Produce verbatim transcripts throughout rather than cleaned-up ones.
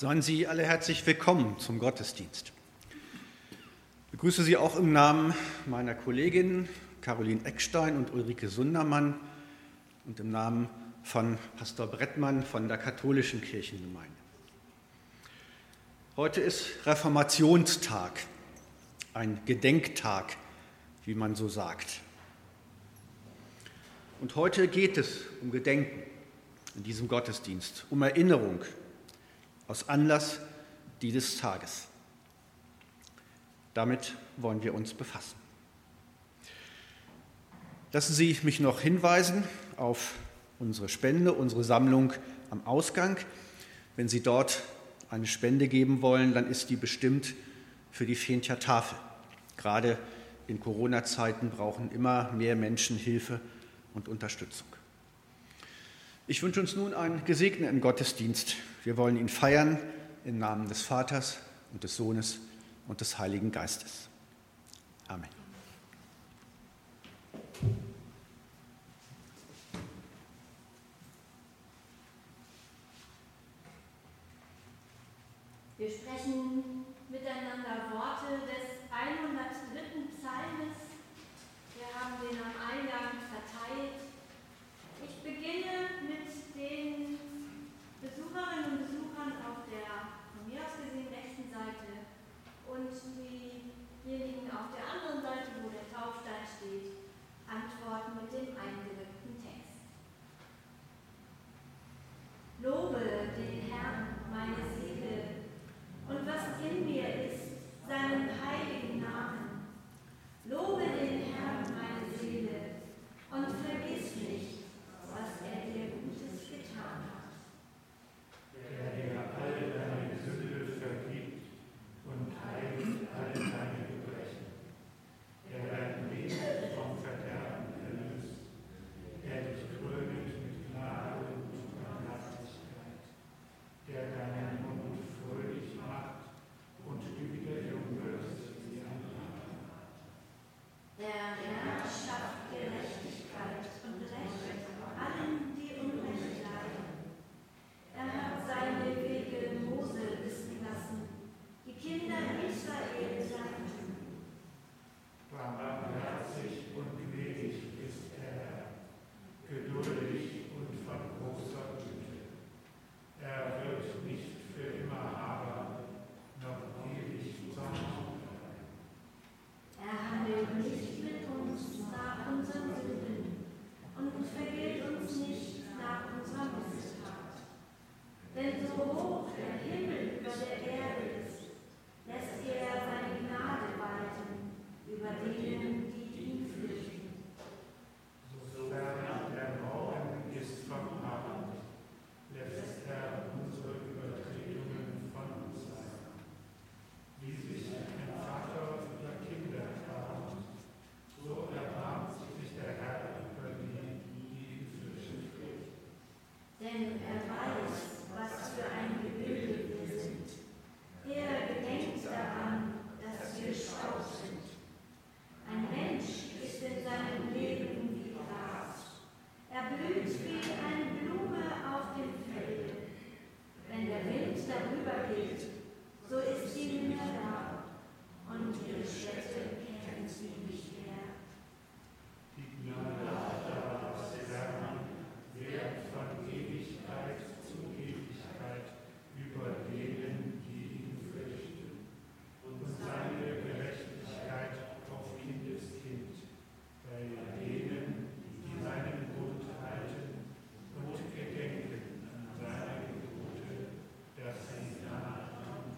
Seien Sie alle herzlich willkommen zum Gottesdienst. Ich begrüße Sie auch im Namen meiner Kolleginnen Caroline Eckstein und Ulrike Sundermann und im Namen von Pastor Brettmann von der katholischen Kirchengemeinde. Heute ist Reformationstag, ein Gedenktag, wie man so sagt. Und heute geht es um Gedenken in diesem Gottesdienst, um Erinnerung aus Anlass dieses Tages. Damit wollen wir uns befassen. Lassen Sie mich noch hinweisen auf unsere Spende, unsere Sammlung am Ausgang. Wenn Sie dort eine Spende geben wollen, dann ist die bestimmt für die Fehntjer Tafel. Gerade in Corona-Zeiten brauchen immer mehr Menschen Hilfe und Unterstützung. Ich wünsche uns nun einen gesegneten Gottesdienst. Wir wollen ihn feiern im Namen des Vaters und des Sohnes und des Heiligen Geistes. Amen. Wir sprechen miteinander Worte des hundertdritten Psalmes. Wir haben den am Eingang verteilt. Ich beginne mit den Besucherinnen und Besuchern auf der von mir aus gesehen rechten Seite und diejenigen auf der anderen Seite, wo der Taufstein steht, antworten mit dem eingedrückten Text. Lobe den Herrn, meine Seele, und was in mir ist, seinen heiligen Namen. Lobe den Herrn, meine Seele, und vergiss nicht, was er dir Gutes getan hat. Der dir alle deine Sünde vergibt und heilt alle deine Gebrechen. Der dein Leben vom Verderben erlöst. Der dich krönet mit Gnade und Barmherzigkeit. Der deinen Mund fröhlich macht und du wieder jung wirst wie ein Adler. Der Herr schafft Gerechtigkeit und Recht allen, die Unrecht leiden. Er hat seine Wege Mose wissen lassen, die Kinder Israel sagten. Barmherzig und gnädig ist der Herr, geduldig und von großer Güte. Er wird nicht für immer aber, noch ewig zornig bleiben. Er handelt nicht mit uns nach unseren Sünden und vergilt uns nicht nach unserer Missetat. Denn so hoch der Himmel über der Erde ist, lässt er seine Gnade walten über denen, die ihn fürchten. Sofern der Morgen ist vom Abend, lässt er unsere Übertretungen von uns sein. Wie sich ein Vater über Kinder erbarmt, so erbarmt sich der Herr über die, die ihn fürchten. Denn er weiß, was für ein Gebilde wir sind. Er gedenkt daran, dass wir Staub sind. Ein Mensch ist in seinem Leben wie Gras. Er blüht wie eine Blume auf dem Felde. Wenn der Wind darüber geht, so ist sie nicht mehr da und ihre Stätte kennt sie nicht mehr. Die Gnade des Herrn währt von Ewigkeit zu Ewigkeit über denen, die ihn fürchten, und seine Gerechtigkeit auf Kindeskind, bei denen, die seinen Bund halten und gedenken an seine Gebote, dass sie danach tun.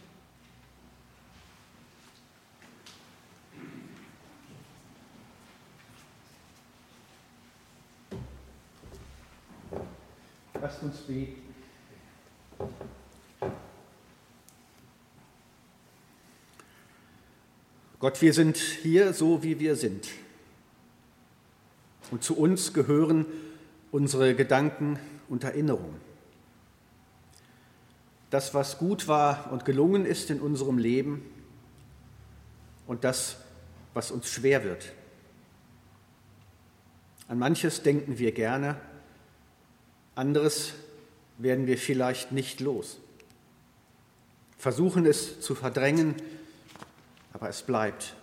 Lasst uns beten. Gott, wir sind hier so, wie wir sind. Und zu uns gehören unsere Gedanken und Erinnerungen. Das, was gut war und gelungen ist in unserem Leben und das, was uns schwer wird. An manches denken wir gerne, anderes werden wir vielleicht nicht los. versuchen es zu verdrängen, aber es bleibt.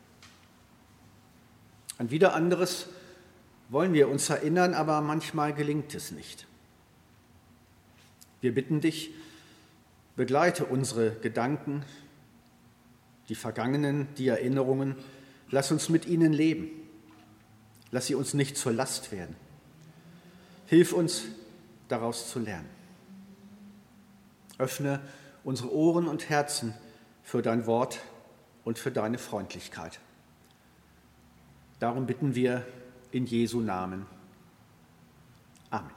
An wieder anderes wollen wir uns erinnern, aber manchmal gelingt es nicht. Wir bitten dich, begleite unsere Gedanken, die Vergangenen, die Erinnerungen, lass uns mit ihnen leben. Lass sie uns nicht zur Last werden. Hilf uns, daraus zu lernen. Öffne unsere Ohren und Herzen für dein Wort und für deine Freundlichkeit. Darum bitten wir in Jesu Namen. Amen.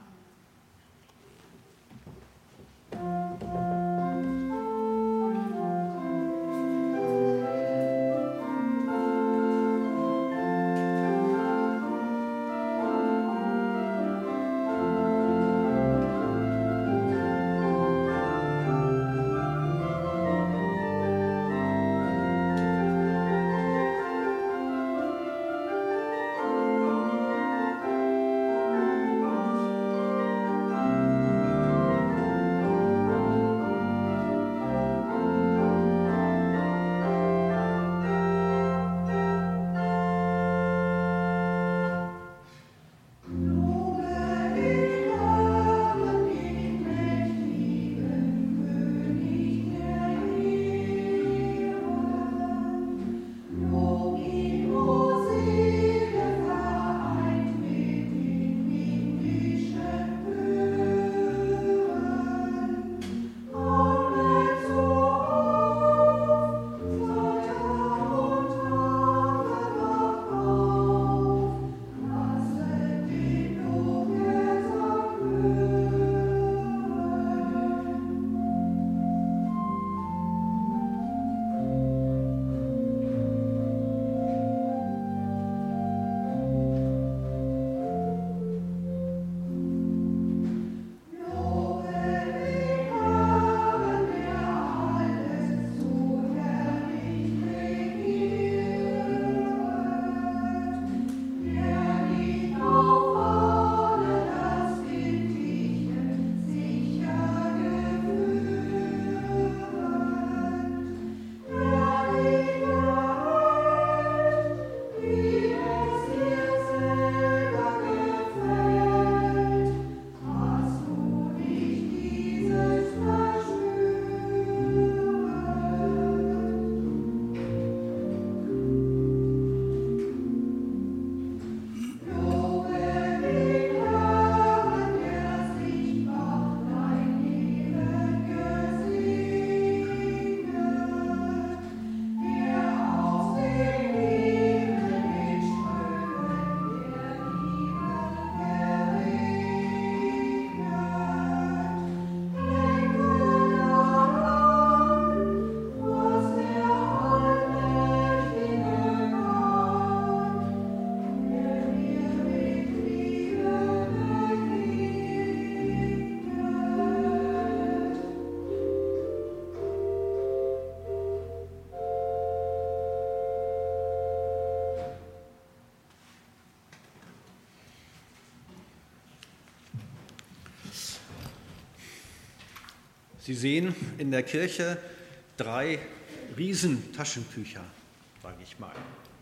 Sie sehen in der Kirche drei Riesentaschentücher, sage ich mal,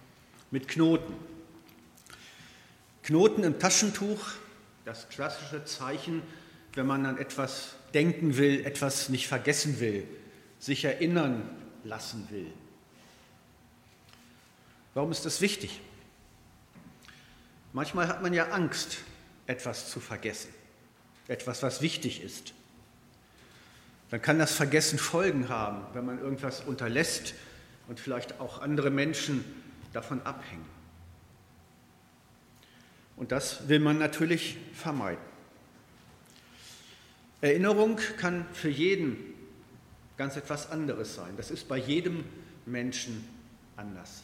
mit Knoten. Knoten im Taschentuch, das klassische Zeichen, wenn man an etwas denken will, etwas nicht vergessen will, sich erinnern lassen will. Warum ist das wichtig? Manchmal hat man ja Angst, etwas zu vergessen, etwas, was wichtig ist. Dann kann das Vergessen Folgen haben, wenn man irgendwas unterlässt und vielleicht auch andere Menschen davon abhängen. Und das will man natürlich vermeiden. Erinnerung kann für jeden ganz etwas anderes sein. Das ist bei jedem Menschen anders.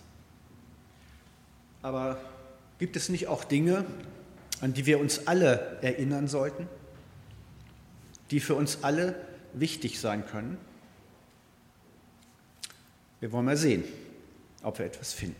Aber gibt es nicht auch Dinge, an die wir uns alle erinnern sollten, die für uns alle wichtig sein können? Wir wollen mal sehen, ob wir etwas finden.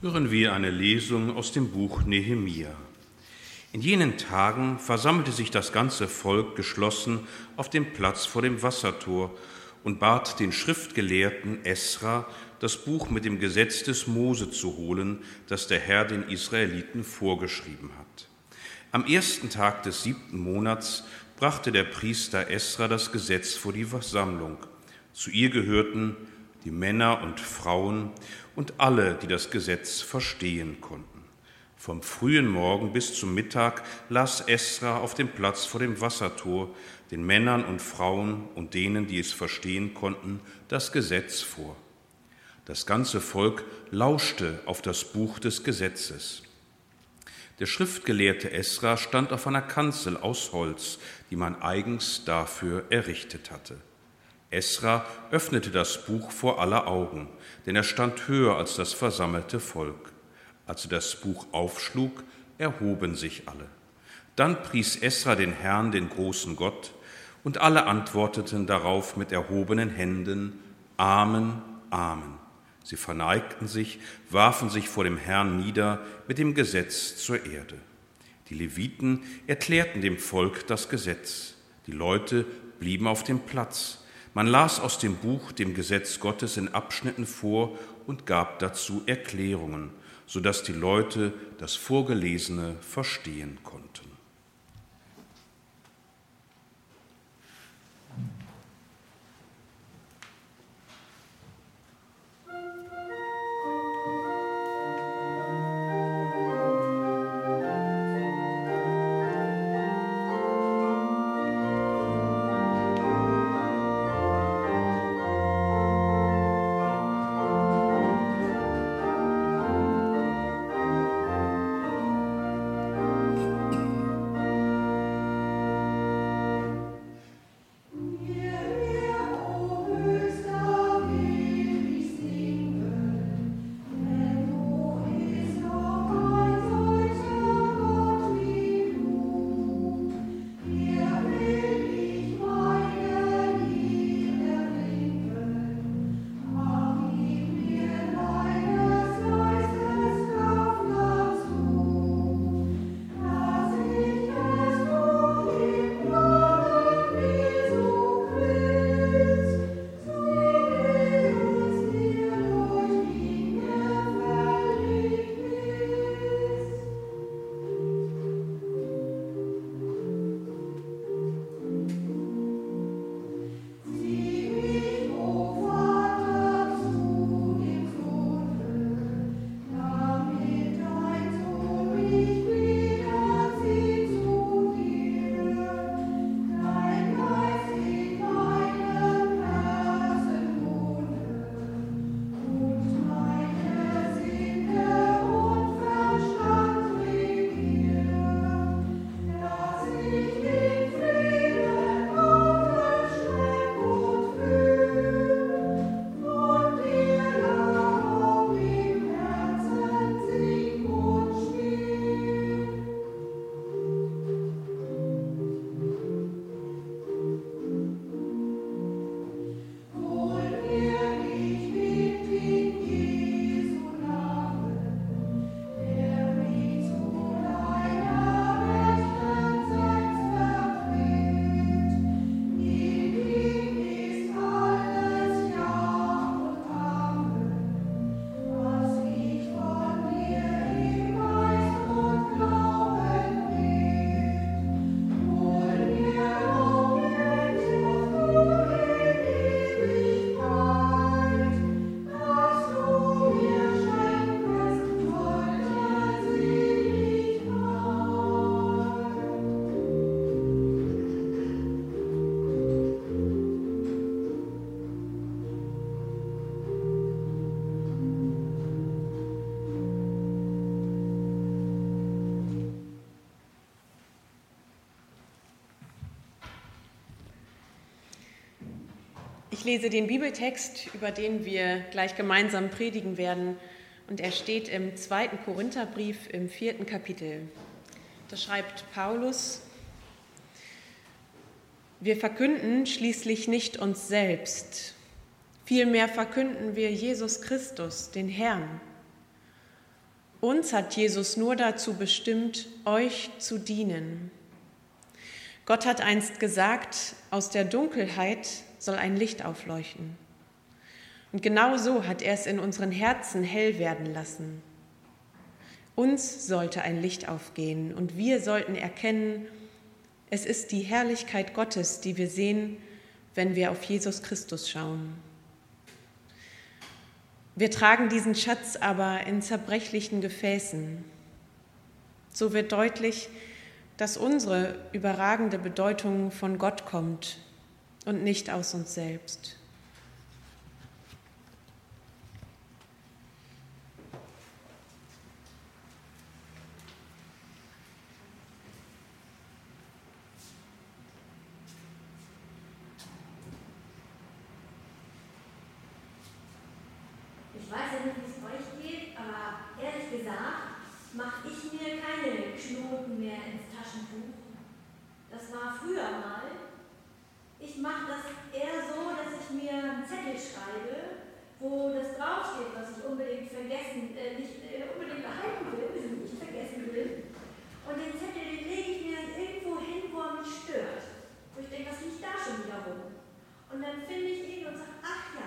Hören wir eine Lesung aus dem Buch Nehemia. In jenen Tagen versammelte sich das ganze Volk geschlossen auf dem Platz vor dem Wassertor und bat den Schriftgelehrten Esra, das Buch mit dem Gesetz des Mose zu holen, das der Herr den Israeliten vorgeschrieben hat. Am ersten Tag des siebten Monats brachte der Priester Esra das Gesetz vor die Versammlung. Zu ihr gehörten die Männer und Frauen und alle, die das Gesetz verstehen konnten. Vom frühen Morgen bis zum Mittag las Esra auf dem Platz vor dem Wassertor den Männern und Frauen und denen, die es verstehen konnten, das Gesetz vor. Das ganze Volk lauschte auf das Buch des Gesetzes. Der Schriftgelehrte Esra stand auf einer Kanzel aus Holz, die man eigens dafür errichtet hatte. Esra öffnete das Buch vor aller Augen, denn er stand höher als das versammelte Volk. Als er das Buch aufschlug, erhoben sich alle. Dann pries Esra den Herrn, den großen Gott, und alle antworteten darauf mit erhobenen Händen: Amen, Amen. Sie verneigten sich, warfen sich vor dem Herrn nieder mit dem Gesetz zur Erde. Die Leviten erklärten dem Volk das Gesetz. Die Leute blieben auf dem Platz. Man las aus dem Buch, dem Gesetz Gottes, in Abschnitten vor und gab dazu Erklärungen, sodass die Leute das Vorgelesene verstehen konnten. Ich lese den Bibeltext, über den wir gleich gemeinsam predigen werden, und er steht im zweiten Korintherbrief im vierten Kapitel. Da schreibt Paulus: Wir verkünden schließlich nicht uns selbst, vielmehr verkünden wir Jesus Christus, den Herrn. Uns hat Jesus nur dazu bestimmt, euch zu dienen. Gott hat einst gesagt, aus der Dunkelheit soll ein Licht aufleuchten. Und genau so hat er es in unseren Herzen hell werden lassen. Uns sollte ein Licht aufgehen und wir sollten erkennen, es ist die Herrlichkeit Gottes, die wir sehen, wenn wir auf Jesus Christus schauen. Wir tragen diesen Schatz aber in zerbrechlichen Gefäßen. So wird deutlich, dass unsere überragende Bedeutung von Gott kommt und nicht aus uns selbst. Ich weiß ja nicht, wie es euch geht, aber ehrlich gesagt mache ich mir keine Knoten mehr ins Taschentuch. Das war früher mal. Ich mache das eher so, dass ich mir einen Zettel schreibe, wo das draufsteht, was ich unbedingt vergessen, äh, nicht äh, unbedingt behalten will, also nicht vergessen will. Und den Zettel, den lege ich mir dann irgendwo hin, wo er mich stört. Wo ich denke, was liegt da schon wieder rum? Und dann finde ich ihn und sage, ach ja.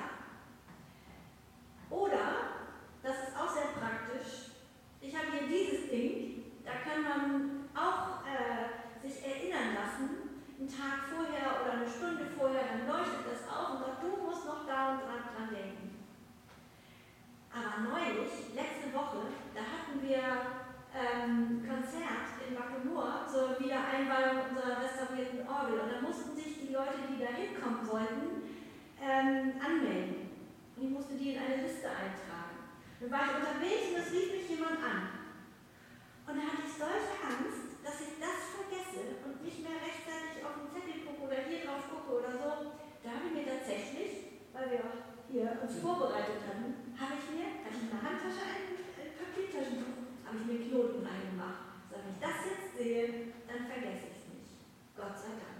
Oder, das ist auch sehr praktisch, ich habe hier dieses Ding, da kann man auch äh, sich erinnern lassen, einen Tag vorher oder eine Stunde vorher, dann leuchtet das auf und sagt, du musst noch da und dran, dran denken. Aber neulich, letzte Woche, da hatten wir ähm, Konzert in Wackenmoor zur Wiedereinweihung unserer restaurierten Orgel und da mussten sich die Leute, die da hinkommen wollten, ähm, anmelden. Und ich musste die in eine Liste eintragen. Dann war ich unterwegs und es rief mich jemand an. Und da hatte ich solche Angst, dass ich das vergesse und nicht mehr rechtzeitig auf den Zettel gucke oder hier drauf gucke oder so. Da habe ich mir tatsächlich, weil wir auch hier uns vorbereitet hatten, habe ich mir, hatte ich in der Handtasche ein, ein Papiertaschentuch, habe ich mir Knoten reingemacht. So, wenn ich das jetzt sehe, dann vergesse ich es nicht. Gott sei Dank.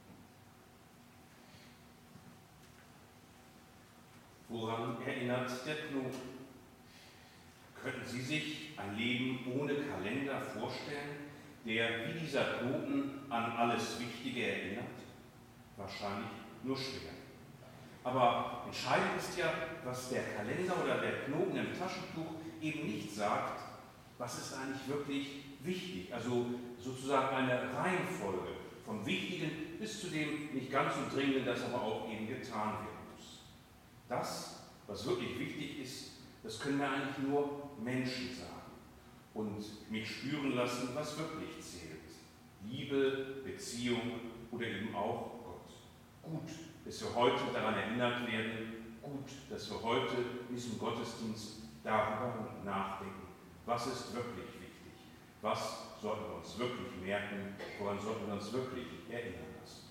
Woran erinnert der Knoten? Könnten Sie sich ein Leben ohne Kalender vorstellen, der wie dieser Knoten an alles Wichtige erinnert? Wahrscheinlich nur schwer. Aber entscheidend ist ja, was der Kalender oder der Knoten im Taschentuch eben nicht sagt, was ist eigentlich wirklich wichtig. Also sozusagen eine Reihenfolge vom Wichtigen bis zu dem nicht ganz so Dringenden, das aber auch eben getan wird. Das, was wirklich wichtig ist, das können mir eigentlich nur Menschen sagen und mich spüren lassen, was wirklich zählt. Liebe, Beziehung oder eben auch Gott. Gut, dass wir heute daran erinnert werden, gut, dass wir heute in diesem Gottesdienst darüber nachdenken, was ist wirklich wichtig, was sollten wir uns wirklich merken, woran sollten wir uns wirklich erinnern lassen.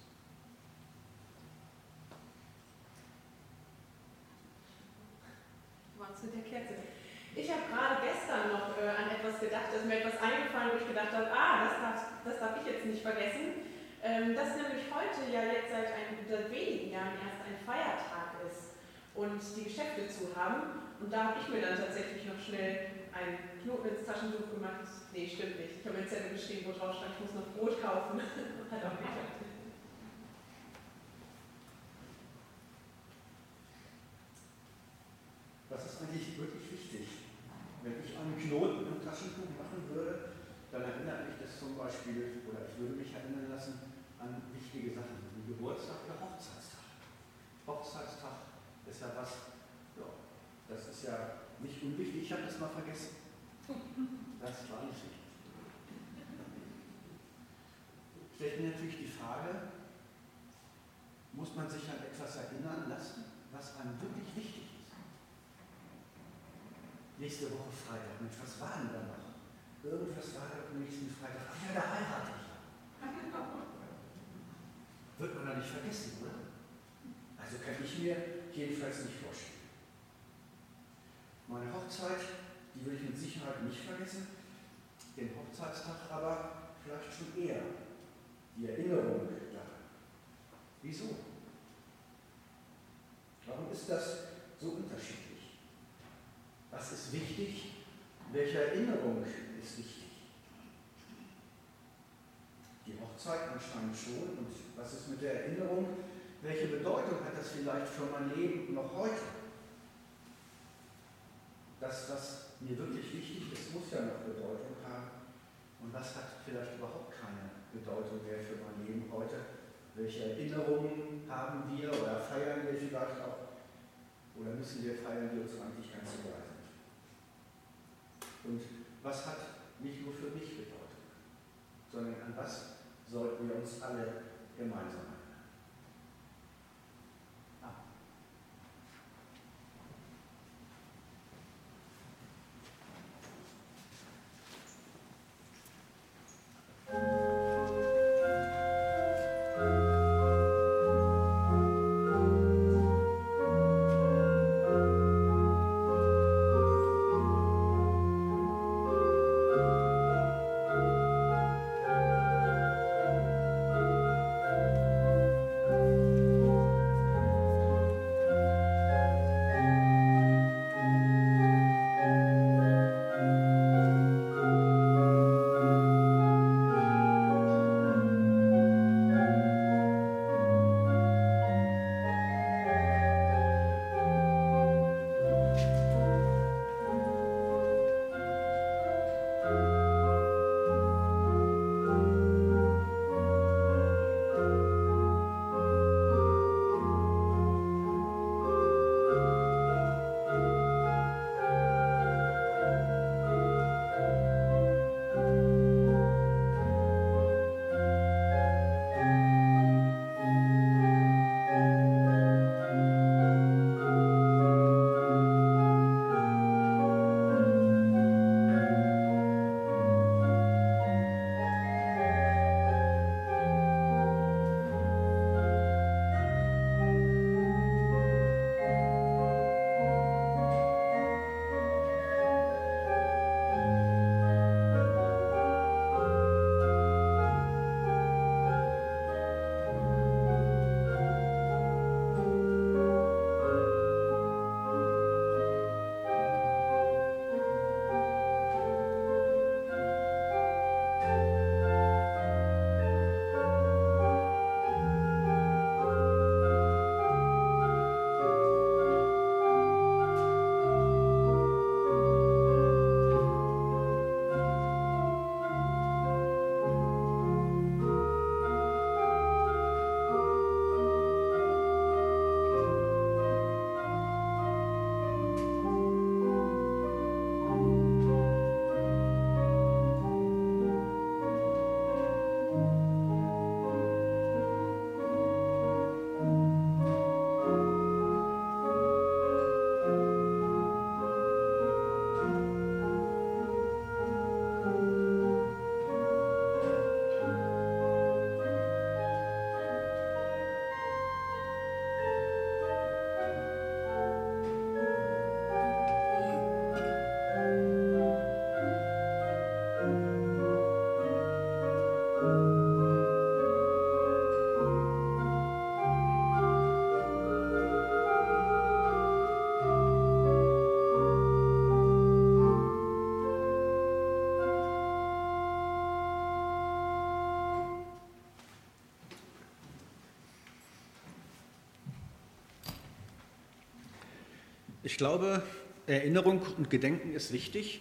Mit der Kerze. Ich habe gerade gestern noch äh, an etwas gedacht, dass mir etwas eingefallen, wo ich gedacht habe, ah, das darf, das darf ich jetzt nicht vergessen, ähm, dass nämlich heute ja jetzt seit, ein, seit wenigen Jahren erst ein Feiertag ist und die Geschäfte zu haben. Und da habe ich mir dann tatsächlich noch schnell einen Knoten ins Taschentuch gemacht. Nee, stimmt nicht. Ich habe mir einen Zettel geschrieben, wo drauf stand, ich muss noch Brot kaufen. Hat auch geklappt. Das ist eigentlich wirklich wichtig. Wenn ich einen Knoten im Taschentuch machen würde, dann erinnert mich das zum Beispiel, oder ich würde mich erinnern lassen an wichtige Sachen, wie Geburtstag oder Hochzeitstag. Hochzeitstag ist ja was, ja, das ist ja nicht unwichtig, ich habe das mal vergessen. Das war nicht wichtig. Stellt mir natürlich die Frage, muss man sich an etwas erinnern lassen, was einem wirklich wichtig ist? Nächste Woche Freitag, Mensch, was war denn da noch? Irgendwas war da am nächsten Freitag. Ach ja, da heirate ich. Wird man da nicht vergessen, oder? Also kann ich mir jedenfalls nicht vorstellen. Meine Hochzeit, die will ich mit Sicherheit nicht vergessen. Den Hochzeitstag aber vielleicht schon eher. Die Erinnerung daran. Wieso? Warum ist das so unterschiedlich? Was ist wichtig welche Erinnerung ist wichtig? Die Hochzeit anscheinend schon. Und was ist mit der Erinnerung? Welche Bedeutung hat das vielleicht für mein Leben noch heute? Das, was mir wirklich wichtig ist, muss ja noch Bedeutung haben. Und was hat vielleicht überhaupt keine Bedeutung mehr für mein Leben heute? Welche Erinnerungen haben wir oder feiern wir vielleicht auch? Oder müssen wir feiern, die uns eigentlich ganz egal sind? Und was hat nicht nur für mich Bedeutung, sondern an was sollten wir uns alle gemeinsam erinnern? Ich glaube, Erinnerung und Gedenken ist wichtig,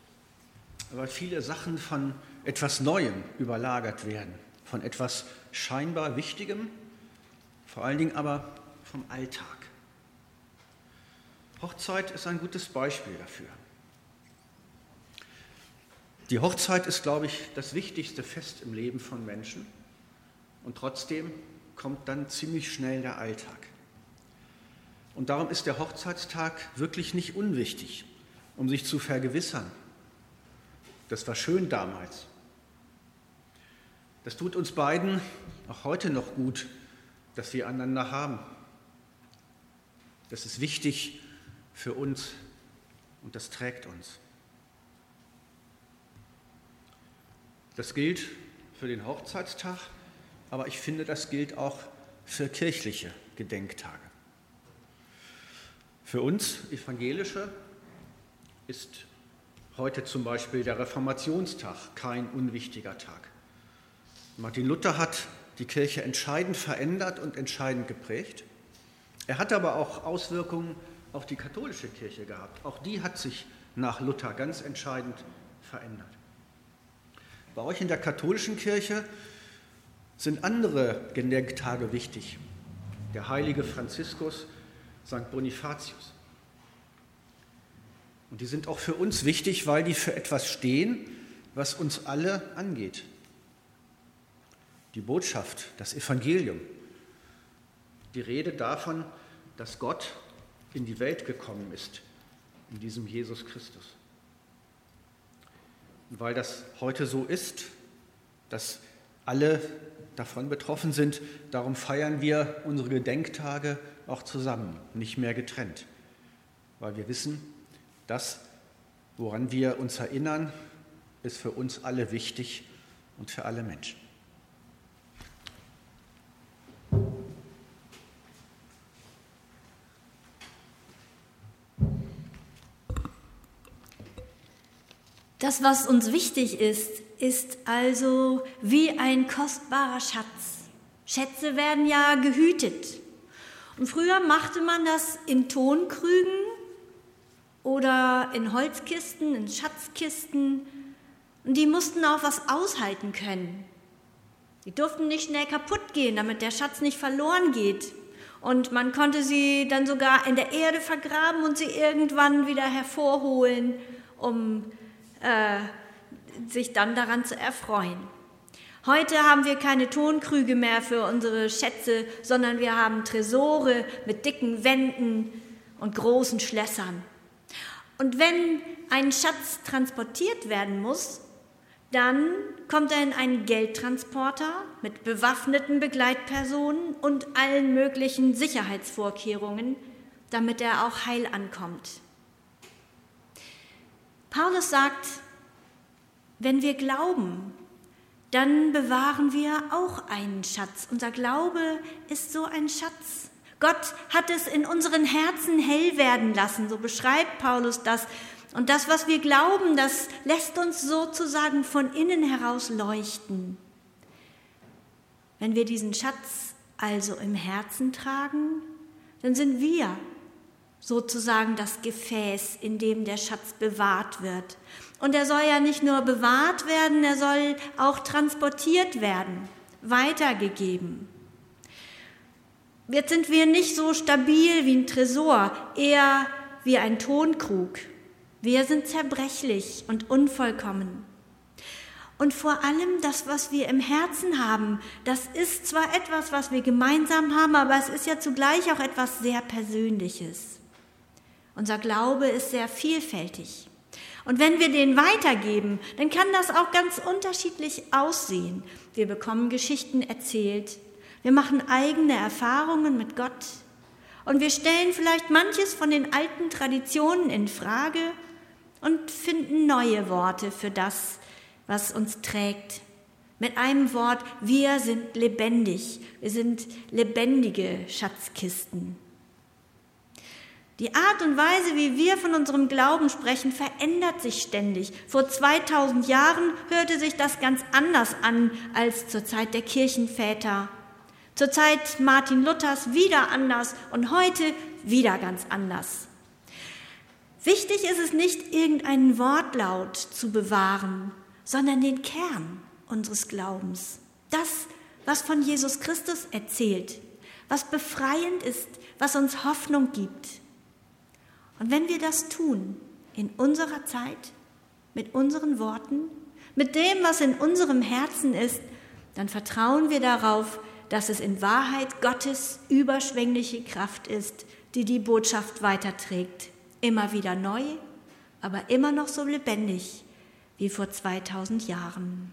weil viele Sachen von etwas Neuem überlagert werden, von etwas scheinbar Wichtigem, vor allen Dingen aber vom Alltag. Hochzeit ist ein gutes Beispiel dafür. Die Hochzeit ist, glaube ich, das wichtigste Fest im Leben von Menschen und trotzdem kommt dann ziemlich schnell der Alltag. Und darum ist der Hochzeitstag wirklich nicht unwichtig, um sich zu vergewissern. Das war schön damals. Das tut uns beiden auch heute noch gut, dass wir einander haben. Das ist wichtig für uns und das trägt uns. Das gilt für den Hochzeitstag, aber ich finde, das gilt auch für kirchliche Gedenktage. Für uns Evangelische ist Heute zum Beispiel der Reformationstag, kein unwichtiger Tag. Martin Luther hat die Kirche entscheidend verändert und entscheidend geprägt. Er hat aber auch Auswirkungen auf die katholische Kirche gehabt. Auch die hat sich nach Luther ganz entscheidend verändert. Bei euch in der katholischen Kirche sind andere Gedenktage wichtig. Der heilige Franziskus, Sankt Bonifatius. Und die sind auch für uns wichtig, weil die für etwas stehen, was uns alle angeht. Die Botschaft, das Evangelium, die Rede davon, dass Gott in die Welt gekommen ist, in diesem Jesus Christus. Und weil das heute so ist, dass alle davon betroffen sind, darum feiern wir unsere Gedenktage auch zusammen, nicht mehr getrennt, weil wir wissen, das, woran wir uns erinnern, ist für uns alle wichtig und für alle Menschen. Das, was uns wichtig ist, ist also wie ein kostbarer Schatz. Schätze werden ja gehütet. Und früher machte man das in Tonkrügen oder in Holzkisten, in Schatzkisten. Und die mussten auch was aushalten können. Die durften nicht schnell kaputt gehen, damit der Schatz nicht verloren geht. Und man konnte sie dann sogar in der Erde vergraben und sie irgendwann wieder hervorholen, um äh, sich dann daran zu erfreuen. Heute haben wir keine Tonkrüge mehr für unsere Schätze, sondern wir haben Tresore mit dicken Wänden und großen Schlössern. Und wenn ein Schatz transportiert werden muss, dann kommt er in einen Geldtransporter mit bewaffneten Begleitpersonen und allen möglichen Sicherheitsvorkehrungen, damit er auch heil ankommt. Paulus sagt, wenn wir glauben, dann bewahren wir auch einen Schatz. Unser Glaube ist so ein Schatz. Gott hat es in unseren Herzen hell werden lassen, so beschreibt Paulus das. Und das, was wir glauben, das lässt uns sozusagen von innen heraus leuchten. Wenn wir diesen Schatz also im Herzen tragen, dann sind wir sozusagen das Gefäß, in dem der Schatz bewahrt wird. Und er soll ja nicht nur bewahrt werden, er soll auch transportiert werden, weitergegeben. Jetzt sind wir nicht so stabil wie ein Tresor, eher wie ein Tonkrug. Wir sind zerbrechlich und unvollkommen. Und vor allem das, was wir im Herzen haben, das ist zwar etwas, was wir gemeinsam haben, aber es ist ja zugleich auch etwas sehr Persönliches. Unser Glaube ist sehr vielfältig. Und wenn wir den weitergeben, dann kann das auch ganz unterschiedlich aussehen. Wir bekommen Geschichten erzählt, wir machen eigene Erfahrungen mit Gott und wir stellen vielleicht manches von den alten Traditionen in Frage und finden neue Worte für das, was uns trägt. Mit einem Wort, wir sind lebendig, wir sind lebendige Schatzkisten. Die Art und Weise, wie wir von unserem Glauben sprechen, verändert sich ständig. Vor zweitausend Jahren hörte sich das ganz anders an als zur Zeit der Kirchenväter. Zur Zeit Martin Luthers wieder anders und heute wieder ganz anders. Wichtig ist es nicht, irgendeinen Wortlaut zu bewahren, sondern den Kern unseres Glaubens. Das, was von Jesus Christus erzählt, was befreiend ist, was uns Hoffnung gibt. Und wenn wir das tun, in unserer Zeit, mit unseren Worten, mit dem, was in unserem Herzen ist, dann vertrauen wir darauf, dass es in Wahrheit Gottes überschwängliche Kraft ist, die die Botschaft weiterträgt. Immer wieder neu, aber immer noch so lebendig wie vor zweitausend Jahren.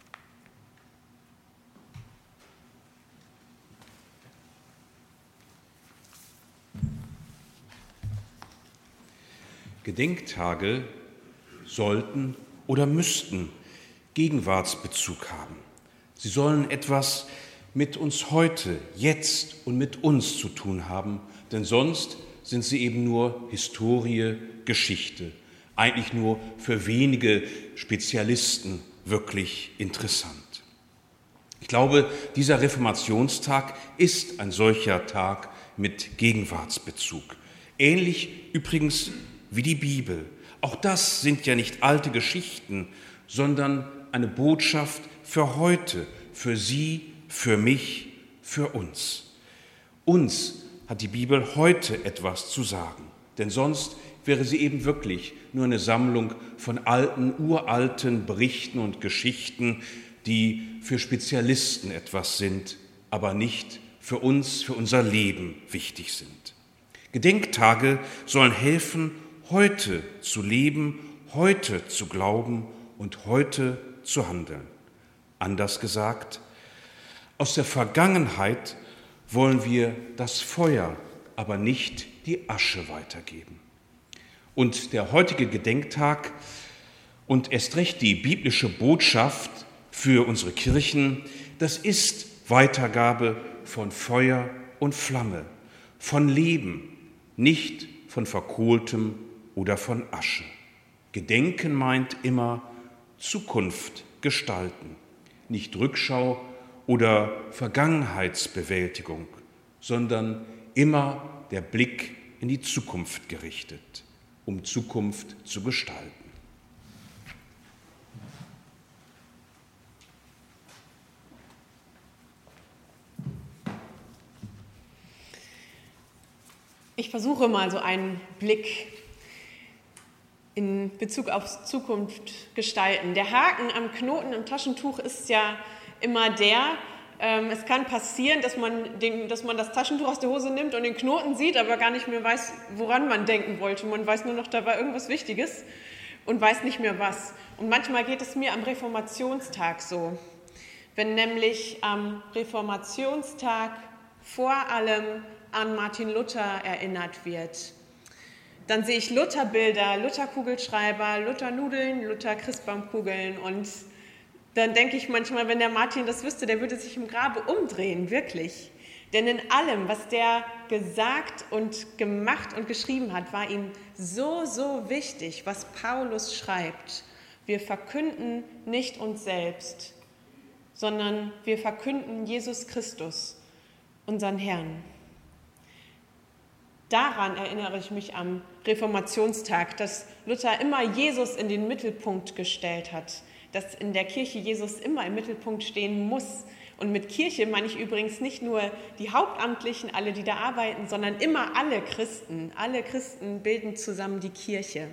Gedenktage sollten oder müssten Gegenwartsbezug haben. Sie sollen etwas mit uns heute, jetzt und mit uns zu tun haben, denn sonst sind sie eben nur Historie, Geschichte. eigentlich nur für wenige Spezialisten wirklich interessant. Ich glaube, dieser Reformationstag ist ein solcher Tag mit Gegenwartsbezug. Ähnlich übrigens wie die Bibel. Auch das sind ja nicht alte Geschichten, sondern eine Botschaft für heute, für Sie, für mich, für uns. Uns hat die Bibel heute etwas zu sagen, denn sonst wäre sie eben wirklich nur eine Sammlung von alten, uralten Berichten und Geschichten, die für Spezialisten etwas sind, aber nicht für uns, für unser Leben wichtig sind. Gedenktage sollen helfen, heute zu leben, heute zu glauben und heute zu handeln. Anders gesagt, aus der Vergangenheit wollen wir das Feuer, aber nicht die Asche weitergeben. Und der heutige Gedenktag und erst recht die biblische Botschaft für unsere Kirchen, das ist Weitergabe von Feuer und Flamme, von Leben, nicht von Verkohltem oder von Asche. Gedenken meint immer Zukunft gestalten, nicht Rückschau oder Vergangenheitsbewältigung, sondern immer der Blick in die Zukunft gerichtet, um Zukunft zu gestalten. Ich versuche mal so einen Blick in Bezug auf Zukunft gestalten. Der Haken am Knoten im Taschentuch ist ja immer der, ähm, es kann passieren, dass man, den, dass man das Taschentuch aus der Hose nimmt und den Knoten sieht, aber gar nicht mehr weiß, woran man denken wollte. Man weiß nur noch, da war irgendwas Wichtiges und weiß nicht mehr was. Und manchmal geht es mir am Reformationstag so, wenn nämlich am Reformationstag vor allem an Martin Luther erinnert wird. Dann sehe ich Lutherbilder, Lutherkugelschreiber, Luthernudeln, Luther-Christbaumkugeln und dann denke ich manchmal, wenn der Martin das wüsste, der würde sich im Grabe umdrehen, wirklich. Denn in allem, was der gesagt und gemacht und geschrieben hat, war ihm so, so wichtig, was Paulus schreibt. Wir verkünden nicht uns selbst, sondern wir verkünden Jesus Christus, unseren Herrn. Daran erinnere ich mich am Reformationstag, dass Luther immer Jesus in den Mittelpunkt gestellt hat, dass in der Kirche Jesus immer im Mittelpunkt stehen muss. Und mit Kirche meine ich übrigens nicht nur die Hauptamtlichen, alle, die da arbeiten, sondern immer alle Christen. Alle Christen bilden zusammen die Kirche.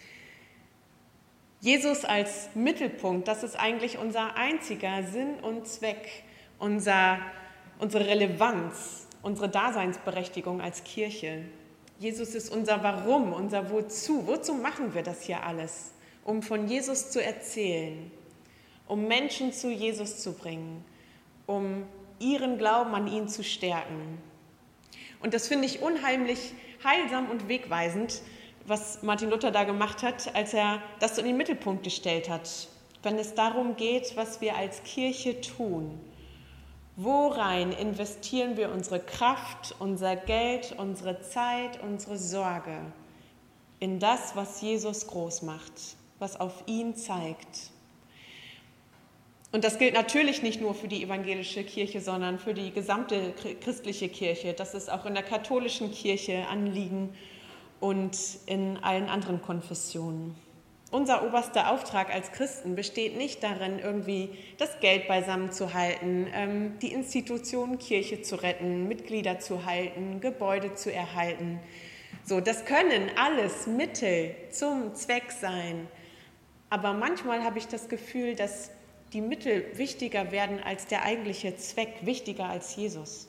Jesus als Mittelpunkt, das ist eigentlich unser einziger Sinn und Zweck, unser, unsere Relevanz, unsere Daseinsberechtigung als Kirche. Jesus ist unser Warum, unser Wozu. Wozu machen wir das hier alles? Um von Jesus zu erzählen, um Menschen zu Jesus zu bringen, um ihren Glauben an ihn zu stärken. Und das finde ich unheimlich heilsam und wegweisend, was Martin Luther da gemacht hat, als er das in den Mittelpunkt gestellt hat. Wenn es darum geht, was wir als Kirche tun. Worein investieren wir unsere Kraft, unser Geld, unsere Zeit, unsere Sorge? In das, was Jesus groß macht, was auf ihn zeigt. Und das gilt natürlich nicht nur für die evangelische Kirche, sondern für die gesamte christliche Kirche. Das ist auch in der katholischen Kirche Anliegen und in allen anderen Konfessionen. Unser oberster Auftrag als Christen besteht nicht darin, irgendwie das Geld beisammen zu halten, die Institution Kirche zu retten, Mitglieder zu halten, Gebäude zu erhalten. So, das können alles Mittel zum Zweck sein. Aber manchmal habe ich das Gefühl, dass die Mittel wichtiger werden als der eigentliche Zweck, wichtiger als Jesus.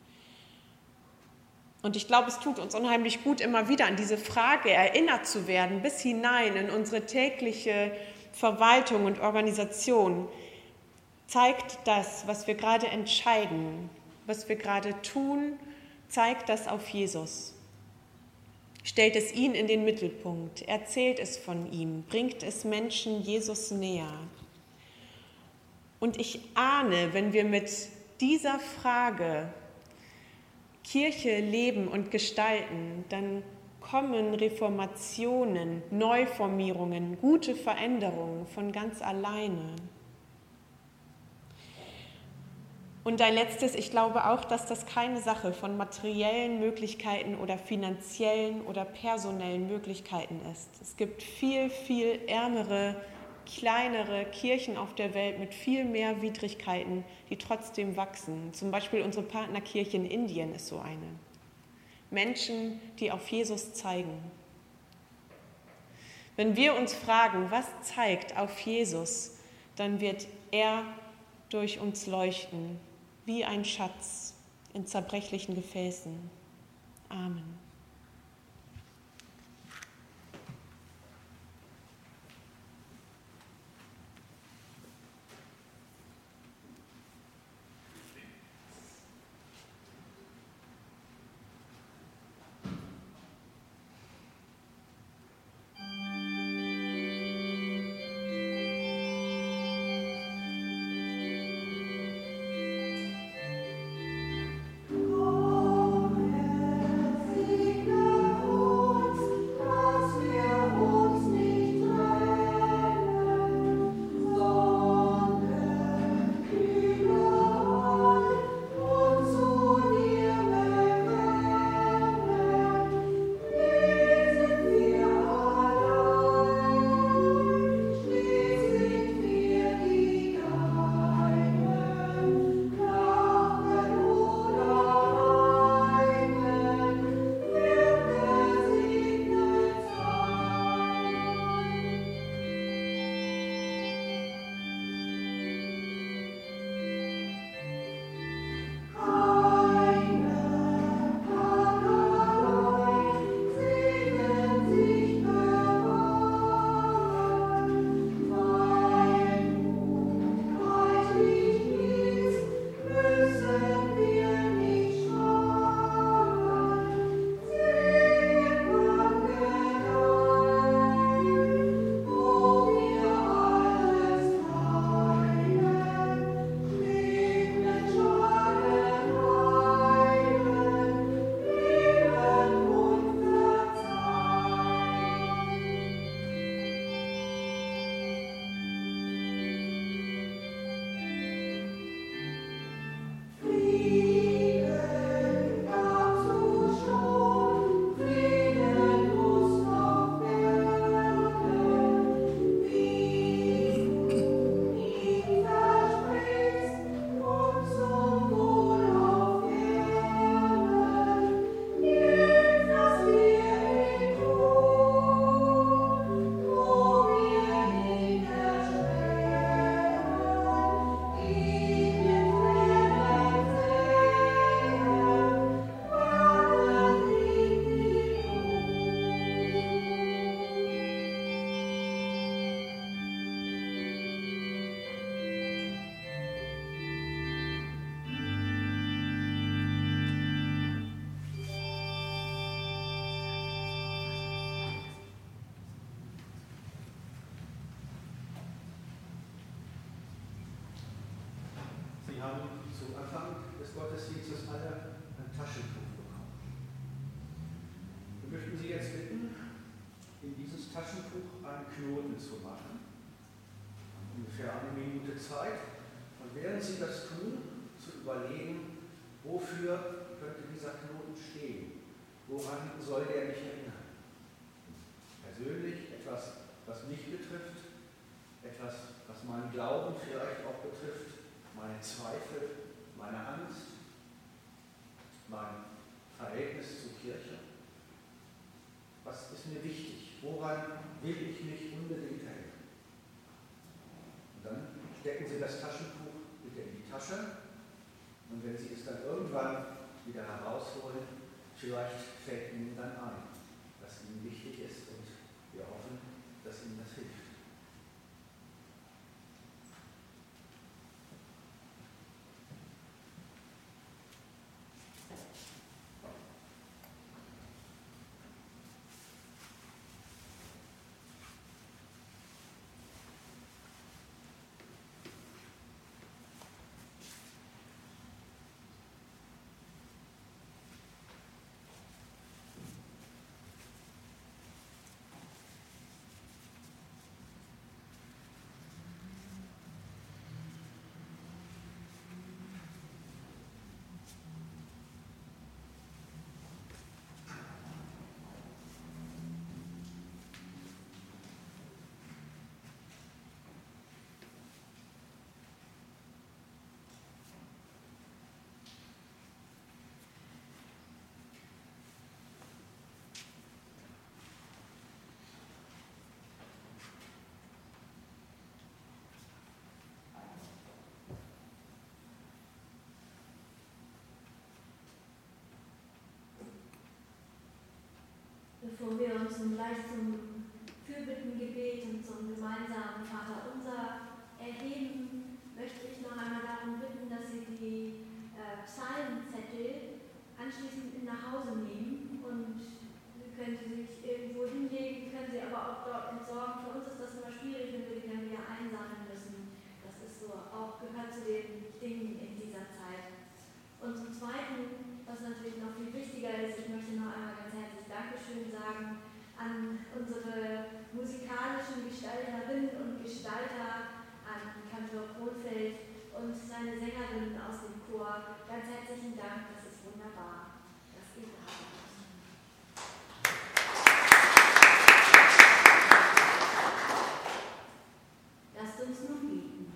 Und ich glaube, es tut uns unheimlich gut, immer wieder an diese Frage erinnert zu werden, bis hinein in unsere tägliche Verwaltung und Organisation. Zeigt das, was wir gerade entscheiden, was wir gerade tun, zeigt das auf Jesus. Stellt es ihn in den Mittelpunkt, erzählt es von ihm, bringt es Menschen Jesus näher. Und ich ahne, wenn wir mit dieser Frage Kirche leben und gestalten, dann kommen Reformationen, Neuformierungen, gute Veränderungen von ganz alleine. Und ein letztes, ich glaube auch, dass das keine Sache von materiellen Möglichkeiten oder finanziellen oder personellen Möglichkeiten ist. Es gibt viel, viel ärmere, kleinere Kirchen auf der Welt mit viel mehr Widrigkeiten, die trotzdem wachsen. Zum Beispiel unsere Partnerkirche in Indien ist so eine. Menschen, die auf Jesus zeigen. Wenn wir uns fragen, was zeigt auf Jesus, dann wird er durch uns leuchten, wie ein Schatz in zerbrechlichen Gefäßen. Amen. Sie haben zu Anfang des Gottesdienstes alle ein Taschentuch bekommen. Wir möchten Sie jetzt bitten, in dieses Taschentuch einen Knoten zu machen. Ungefähr eine Minute Zeit. Und während Sie das tun, zu überlegen, wofür könnte dieser Knoten stehen? Woran soll der mich erinnern? Persönlich etwas, was mich betrifft, etwas, was meinen Glauben vielleicht auch betrifft, meine Zweifel, meine Angst, mein Verhältnis zur Kirche. Was ist mir wichtig? Woran will ich mich unbedingt erinnern? Und dann stecken Sie das Taschentuch wieder in die Tasche und wenn Sie es dann irgendwann wieder herausholen, vielleicht fällt Ihnen dann ein, was Ihnen wichtig ist und wir hoffen, dass Ihnen das hilft. zum, gleich zum Fürbittengebet und zum gemeinsamen Vaterunser erheben, möchte ich noch einmal darum bitten, dass Sie die äh, Psalmenzettel anschließend mit nach Hause nehmen und Sie können sie sich irgendwo hinlegen, können sie aber auch dort entsorgen. Für uns ist das immer schwierig, wenn wir die dann wieder einsammeln müssen. Das ist so, auch gehört zu den Dingen in dieser Zeit. Und zum Zweiten, was natürlich noch viel wichtiger ist, ich möchte noch einmal ganz herzlich Dankeschön sagen an unsere musikalischen Gestalterinnen und Gestalter, an Kantor Kohlfeld und seine Sängerinnen aus dem Chor. Ganz herzlichen Dank, das ist wunderbar, dass ihr da seid. Lasst uns nun beten.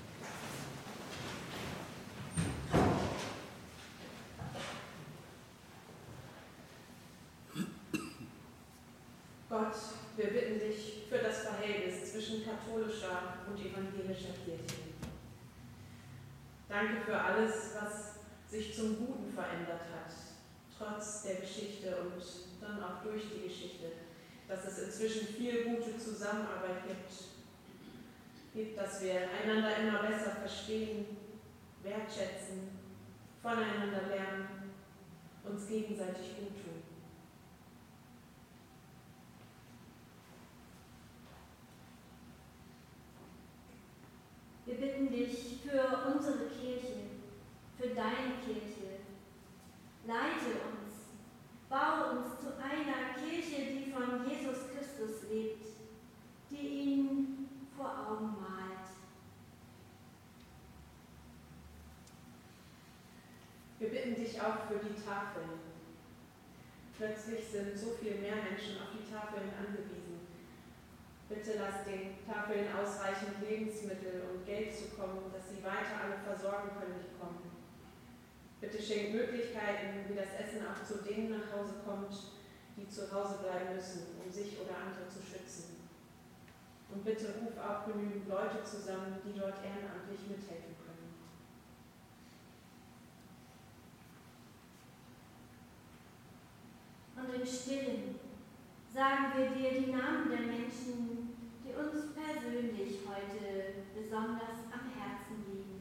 Gott, wir bitten dich für das Verhältnis zwischen katholischer und evangelischer Kirche. Danke für alles, was sich zum Guten verändert hat, trotz der Geschichte und dann auch durch die Geschichte, dass es inzwischen viel gute Zusammenarbeit gibt, gibt, dass wir einander immer besser verstehen, wertschätzen, voneinander lernen, uns gegenseitig gut tun. Wir bitten dich für unsere Kirche, für deine Kirche. Leite uns, baue uns zu einer Kirche, die von Jesus Christus lebt, die ihn vor Augen malt. Wir bitten dich auch für die Tafeln. Plötzlich sind so viel mehr Menschen auf die Tafeln angewiesen. Bitte lass den Tafeln ausreichend Lebensmittel und Geld zukommen, dass sie weiter alle versorgen können, die kommen. Bitte schenk Möglichkeiten, wie das Essen auch zu denen nach Hause kommt, die zu Hause bleiben müssen, um sich oder andere zu schützen. Und bitte ruf auch genügend Leute zusammen, die dort ehrenamtlich mithelfen können. Und im Stillen sagen wir dir die Namen der Menschen, die uns persönlich heute besonders am Herzen liegen.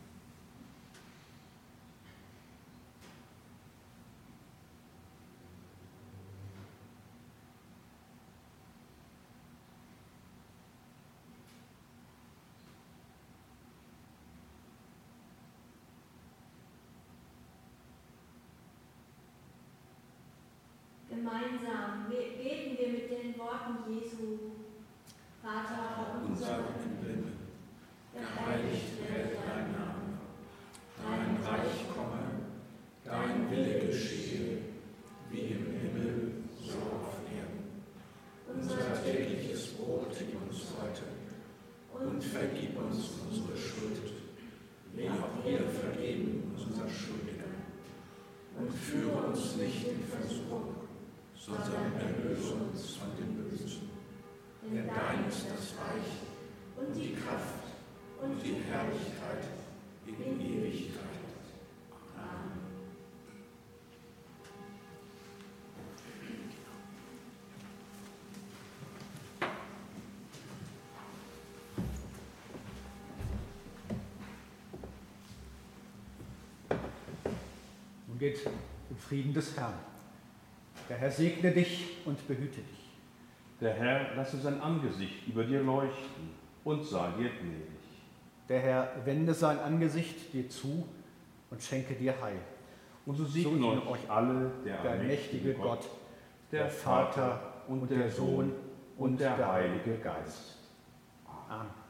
Gemeinsam beten wir mit den Worten Jesu. Vater unser im Himmel, geheiligt werde dein Name, dein Reich komme, dein Wille geschehe, wie im Himmel, so auf Erden. Unser tägliches Brot gib uns heute und vergib uns unsere Schuld, wie auch wir vergeben unseren Schuldigern. Und führe uns nicht in Versuchung, sondern erlöse uns von dem Bösen. Denn dein ist das Reich und die Kraft und die Herrlichkeit in Ewigkeit. Amen. Nun geht im Frieden des Herrn. Der Herr segne dich und behüte dich. Der Herr lasse sein Angesicht über dir leuchten und sei dir gnädig. Der Herr wende sein Angesicht dir zu und schenke dir Heil. Und so segne euch, euch alle der, der mächtige Gott, Gott, der, der Vater und der Sohn und der Heilige Geist. Amen.